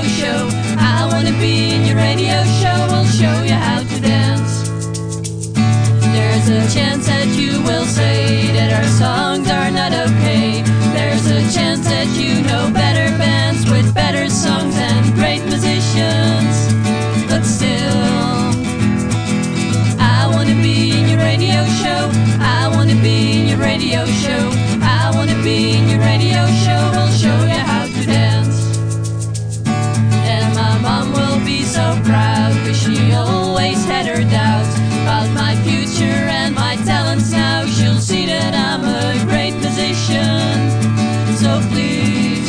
show. I wanna be in your radio show. We'll show you how to dance. There's a chance that you will say that our songs are not okay. There's a chance that you know better bands with better songs and great musicians. But still, I wanna be in your radio show. I wanna be in your radio show. I wanna be in your radio show. We'll show you how to dance. And my mom will be so proud, 'cause she always had her doubts about my future and my talents. Now she'll see that I'm a great musician. So please,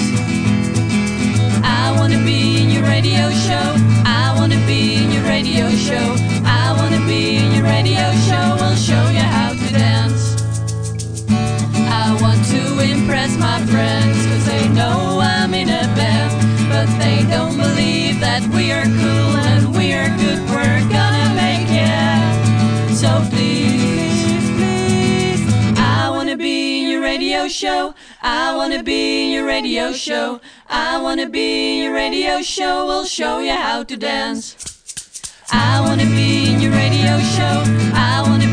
I wanna be in your radio show. I wanna be in your radio show. I wanna be in your radio show. We'll show you how to dance. I want to impress my friends, 'cause they know I'm in a band, but they don't believe that we are cool and we are good. We're gonna make it. So please, please, I wanna be in your radio show. I wanna be in your radio show. I wanna be in your radio show. We'll show you how to dance. I wanna be in your radio show. I wanna